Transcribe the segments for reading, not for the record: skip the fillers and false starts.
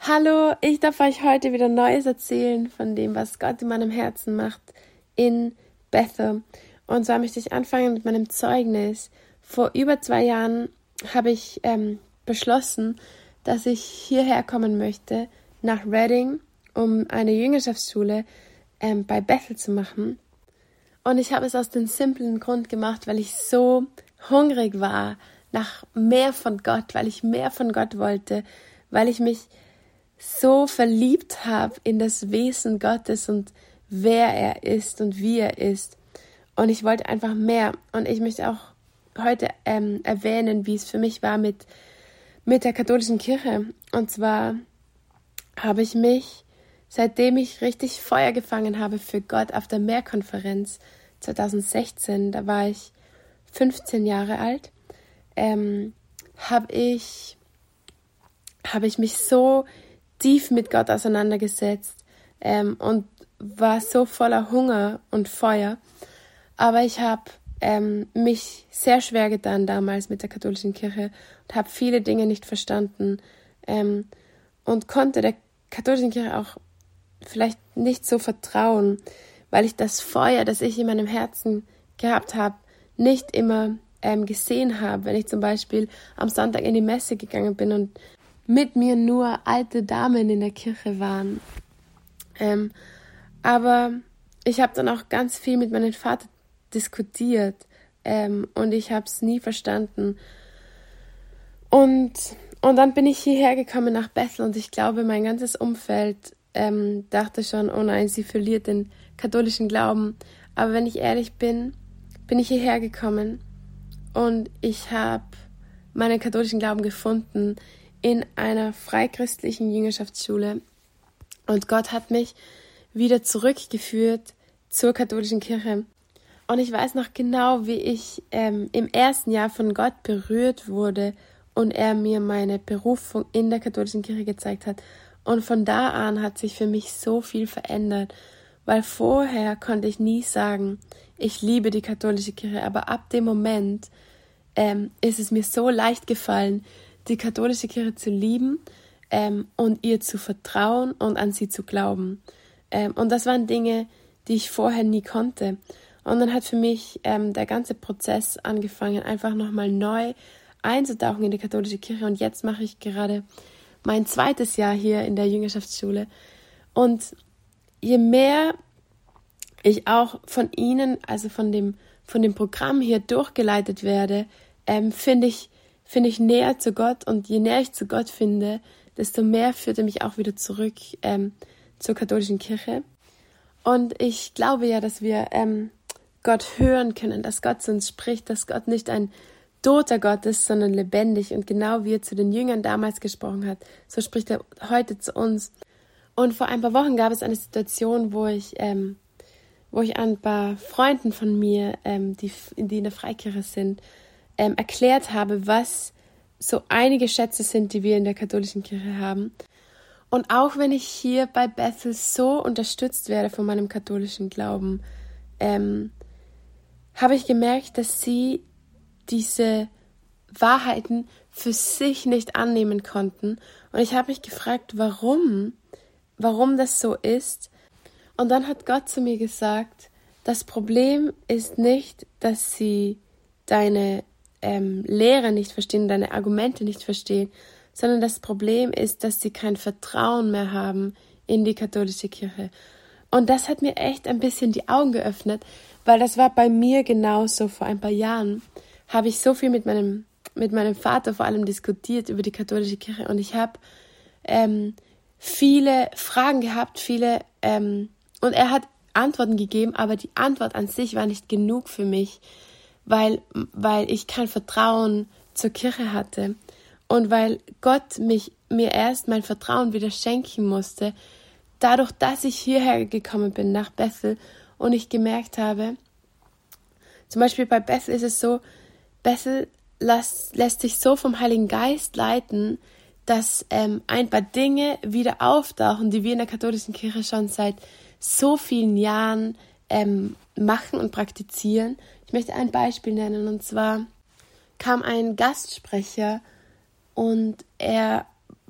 Hallo, ich darf euch heute wieder Neues erzählen von dem, was Gott in meinem Herzen macht in Bethel. Und zwar möchte ich anfangen mit meinem Zeugnis. Vor über 2 Jahren habe ich beschlossen, dass ich hierher kommen möchte, nach Reading, um eine Jüngerschaftsschule bei Bethel zu machen. Und ich habe es aus dem simplen Grund gemacht, weil ich so hungrig war nach mehr von Gott, weil ich mehr von Gott wollte, weil ich mich so verliebt habe in das Wesen Gottes und wer er ist und wie er ist. Und ich wollte einfach mehr. Und ich möchte auch heute erwähnen, wie es für mich war mit der katholischen Kirche. Und zwar habe ich mich, seitdem ich richtig Feuer gefangen habe für Gott auf der Mehrkonferenz 2016, da war ich 15 Jahre alt, habe ich mich so tief mit Gott auseinandergesetzt und war so voller Hunger und Feuer. Aber ich habe mich sehr schwer getan damals mit der katholischen Kirche und habe viele Dinge nicht verstanden und konnte der katholischen Kirche auch vielleicht nicht so vertrauen, weil ich das Feuer, das ich in meinem Herzen gehabt habe, nicht immer gesehen habe, wenn ich zum Beispiel am Sonntag in die Messe gegangen bin und mit mir nur alte Damen in der Kirche waren. Aber ich habe dann auch ganz viel mit meinem Vater diskutiert und ich habe es nie verstanden. Und dann bin ich hierher gekommen nach Bethel und ich glaube, mein ganzes Umfeld dachte schon, oh nein, sie verliert den katholischen Glauben. Aber wenn ich ehrlich bin, bin ich hierher gekommen und ich habe meinen katholischen Glauben gefunden in einer freichristlichen Jüngerschaftsschule. Und Gott hat mich wieder zurückgeführt zur katholischen Kirche. Und ich weiß noch genau, wie ich im ersten Jahr von Gott berührt wurde und er mir meine Berufung in der katholischen Kirche gezeigt hat. Und von da an hat sich für mich so viel verändert, weil vorher konnte ich nie sagen, ich liebe die katholische Kirche, aber ab dem Moment ist es mir so leicht gefallen, die katholische Kirche zu lieben und ihr zu vertrauen und an sie zu glauben. Und das waren Dinge, die ich vorher nie konnte. Und dann hat für mich der ganze Prozess angefangen, einfach nochmal neu einzutauchen in die katholische Kirche. Und jetzt mache ich gerade mein 2. Jahr hier in der Jüngerschaftsschule. Und je mehr ich auch von ihnen, also von dem Programm hier durchgeleitet werde, finde ich näher zu Gott, und je näher ich zu Gott finde, desto mehr führt er mich auch wieder zurück zur katholischen Kirche. Und ich glaube ja, dass wir Gott hören können, dass Gott zu uns spricht, dass Gott nicht ein toter Gott ist, sondern lebendig. Und genau wie er zu den Jüngern damals gesprochen hat, so spricht er heute zu uns. Und vor ein paar Wochen gab es eine Situation, wo ich ein paar Freunden von mir, die in der Freikirche sind, erklärt habe, was so einige Schätze sind, die wir in der katholischen Kirche haben. Und auch wenn ich hier bei Bethel so unterstützt werde von meinem katholischen Glauben, habe ich gemerkt, dass sie diese Wahrheiten für sich nicht annehmen konnten. Und ich habe mich gefragt, warum das so ist. Und dann hat Gott zu mir gesagt, das Problem ist nicht, dass sie deine Lehre nicht verstehen, deine Argumente nicht verstehen, sondern das Problem ist, dass sie kein Vertrauen mehr haben in die katholische Kirche. Und das hat mir echt ein bisschen die Augen geöffnet, weil das war bei mir genauso. Vor ein paar Jahren habe ich so viel mit meinem Vater vor allem diskutiert über die katholische Kirche, und ich habe viele Fragen gehabt, und er hat Antworten gegeben, aber die Antwort an sich war nicht genug für mich, weil ich kein Vertrauen zur Kirche hatte und weil Gott mir erst mein Vertrauen wieder schenken musste, dadurch, dass ich hierher gekommen bin nach Bethel und ich gemerkt habe, zum Beispiel bei Bethel ist es so, Bethel lässt sich so vom Heiligen Geist leiten, dass ein paar Dinge wieder auftauchen, die wir in der katholischen Kirche schon seit so vielen Jahren machen und praktizieren. Ich möchte ein Beispiel nennen, und zwar kam ein Gastsprecher und er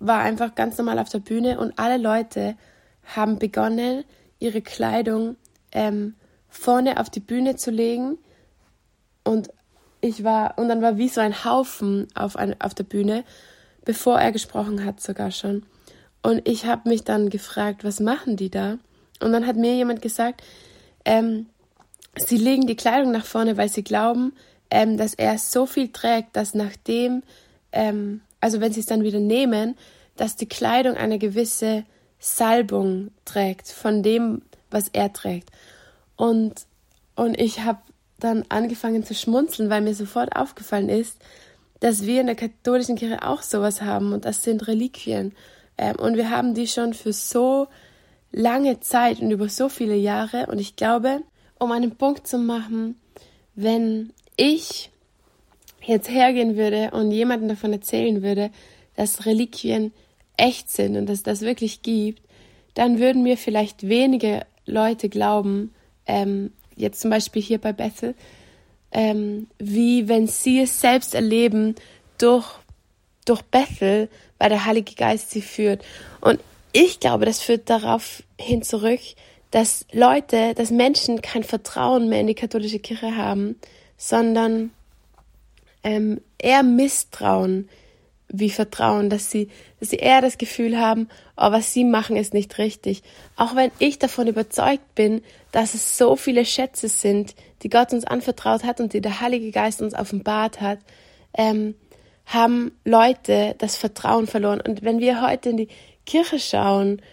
war einfach ganz normal auf der Bühne und alle Leute haben begonnen, ihre Kleidung vorne auf die Bühne zu legen und dann war wie so ein Haufen auf der Bühne, bevor er gesprochen hat sogar schon. Und ich habe mich dann gefragt, was machen die da? Und dann hat mir jemand gesagt, sie legen die Kleidung nach vorne, weil sie glauben, dass er so viel trägt, dass nachdem, also wenn sie es dann wieder nehmen, dass die Kleidung eine gewisse Salbung trägt von dem, was er trägt. Und ich habe dann angefangen zu schmunzeln, weil mir sofort aufgefallen ist, dass wir in der katholischen Kirche auch sowas haben und das sind Reliquien. Und wir haben die schon für so lange Zeit und über so viele Jahre. Und ich glaube, um einen Punkt zu machen, wenn ich jetzt hergehen würde und jemandem davon erzählen würde, dass Reliquien echt sind und dass es das wirklich gibt, dann würden mir vielleicht wenige Leute glauben, jetzt zum Beispiel hier bei Bethel, wie wenn sie es selbst erleben durch Bethel, weil der Heilige Geist sie führt. Und ich glaube, das führt darauf hin zurück, dass Menschen kein Vertrauen mehr in die katholische Kirche haben, sondern eher Misstrauen wie Vertrauen, dass sie eher das Gefühl haben, was sie machen, ist nicht richtig. Auch wenn ich davon überzeugt bin, dass es so viele Schätze sind, die Gott uns anvertraut hat und die der Heilige Geist uns offenbart hat, haben Leute das Vertrauen verloren. Und wenn wir heute in die Kirche schauen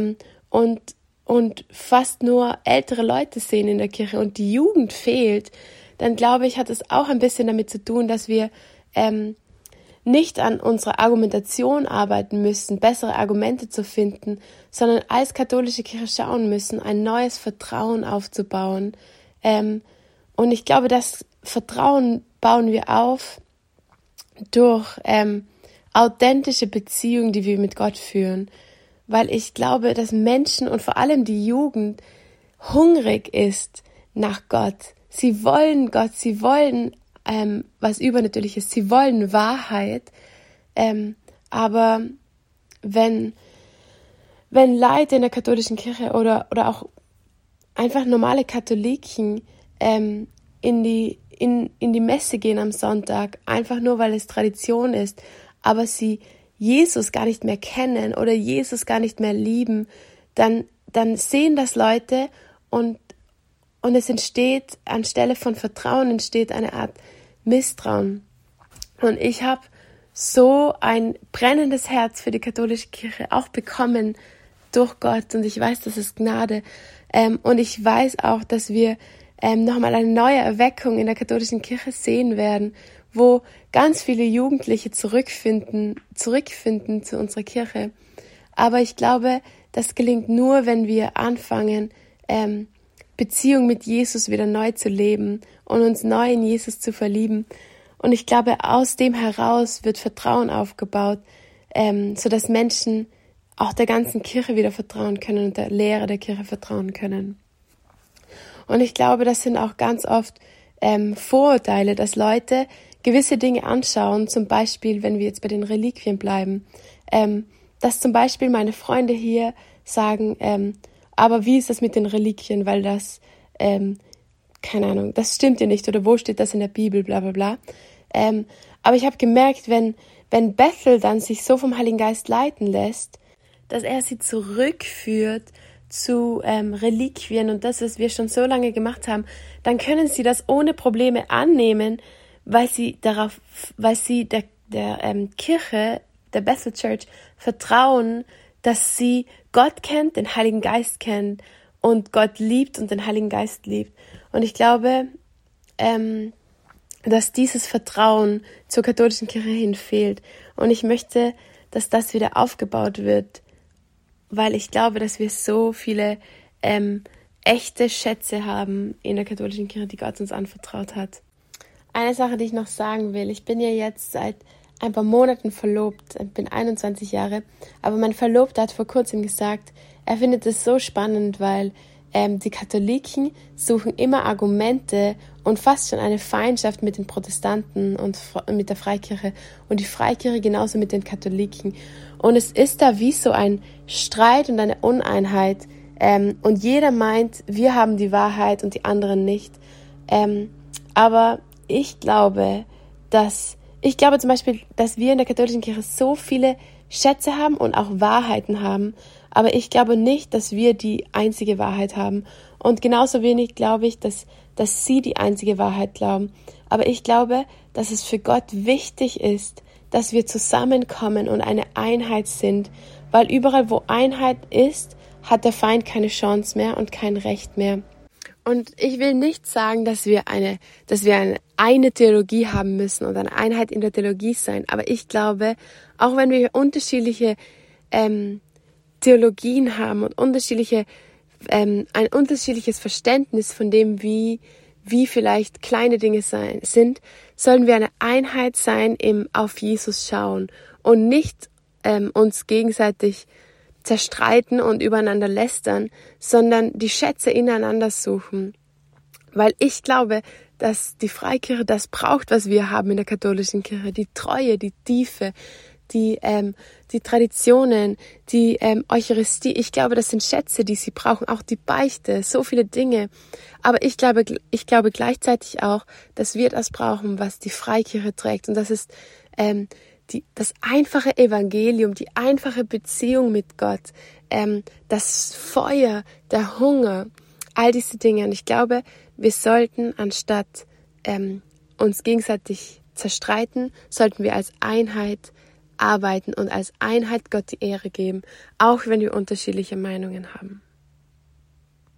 und fast nur ältere Leute sehen in der Kirche und die Jugend fehlt, dann glaube ich, hat es auch ein bisschen damit zu tun, dass wir nicht an unserer Argumentation arbeiten müssen, bessere Argumente zu finden, sondern als katholische Kirche schauen müssen, ein neues Vertrauen aufzubauen. Und ich glaube, das Vertrauen bauen wir auf durch authentische Beziehungen, die wir mit Gott führen. Weil ich glaube, dass Menschen und vor allem die Jugend hungrig ist nach Gott. Sie wollen Gott, sie wollen was Übernatürliches, sie wollen Wahrheit, aber wenn Leute in der katholischen Kirche oder auch einfach normale Katholiken in die Messe gehen am Sonntag, einfach nur, weil es Tradition ist, aber sie Jesus gar nicht mehr kennen oder Jesus gar nicht mehr lieben, dann sehen das Leute und es entsteht, anstelle von Vertrauen, entsteht eine Art Misstrauen. Und ich habe so ein brennendes Herz für die katholische Kirche auch bekommen durch Gott. Und ich weiß, das ist Gnade. Und ich weiß auch, dass wir nochmal eine neue Erweckung in der katholischen Kirche sehen werden, wo ganz viele Jugendliche zurückfinden zu unserer Kirche. Aber ich glaube, das gelingt nur, wenn wir anfangen, Beziehung mit Jesus wieder neu zu leben und uns neu in Jesus zu verlieben. Und ich glaube, aus dem heraus wird Vertrauen aufgebaut, sodass Menschen auch der ganzen Kirche wieder vertrauen können und der Lehre der Kirche vertrauen können. Und ich glaube, das sind auch ganz oft Vorurteile, dass Leute gewisse Dinge anschauen, zum Beispiel, wenn wir jetzt bei den Reliquien bleiben, dass zum Beispiel meine Freunde hier sagen, aber wie ist das mit den Reliquien, weil das, keine Ahnung, das stimmt ja nicht oder wo steht das in der Bibel, bla bla bla. Aber ich habe gemerkt, wenn Bethel dann sich so vom Heiligen Geist leiten lässt, dass er sie zurückführt zu Reliquien und das, was wir schon so lange gemacht haben, dann können sie das ohne Probleme annehmen, weil sie der Kirche, der Bethel Church, vertrauen, dass sie Gott kennt, den Heiligen Geist kennt und Gott liebt und den Heiligen Geist liebt. Und ich glaube, dass dieses Vertrauen zur katholischen Kirche hin fehlt. Und ich möchte, dass das wieder aufgebaut wird, weil ich glaube, dass wir so viele echte Schätze haben in der katholischen Kirche, die Gott uns anvertraut hat. Eine Sache, die ich noch sagen will, ich bin ja jetzt seit ein paar Monaten verlobt, ich bin 21 Jahre, aber mein Verlobter hat vor kurzem gesagt, er findet es so spannend, weil Die Katholiken suchen immer Argumente und fast schon eine Feindschaft mit den Protestanten und mit der Freikirche und die Freikirche genauso mit den Katholiken. Und es ist da wie so ein Streit und eine Uneinheit. Und jeder meint, wir haben die Wahrheit und die anderen nicht. Aber ich glaube zum Beispiel, dass wir in der katholischen Kirche so viele Schätze haben und auch Wahrheiten haben. Aber ich glaube nicht, dass wir die einzige Wahrheit haben. Und genauso wenig glaube ich, dass sie die einzige Wahrheit glauben. Aber ich glaube, dass es für Gott wichtig ist, dass wir zusammenkommen und eine Einheit sind. Weil überall, wo Einheit ist, hat der Feind keine Chance mehr und kein Recht mehr. Und ich will nicht sagen, dass wir eine Theologie haben müssen oder eine Einheit in der Theologie sein. Aber ich glaube, auch wenn wir unterschiedliche Theologien haben und ein unterschiedliches Verständnis von dem, wie vielleicht kleine Dinge sind, sollen wir eine Einheit sein im auf Jesus schauen und nicht uns gegenseitig zerstreiten und übereinander lästern, sondern die Schätze ineinander suchen. Weil ich glaube, dass die Freikirche das braucht, was wir haben in der katholischen Kirche, die Treue, die Tiefe, die Traditionen, die Eucharistie. Ich glaube, das sind Schätze, die sie brauchen, auch die Beichte, so viele Dinge. Aber ich glaube gleichzeitig auch, dass wir das brauchen, was die Freikirche trägt. Und das ist das einfache Evangelium, die einfache Beziehung mit Gott, das Feuer, der Hunger, all diese Dinge. Und ich glaube, wir sollten, anstatt uns gegenseitig zerstreiten, sollten wir als Einheit arbeiten und als Einheit Gott die Ehre geben, auch wenn wir unterschiedliche Meinungen haben.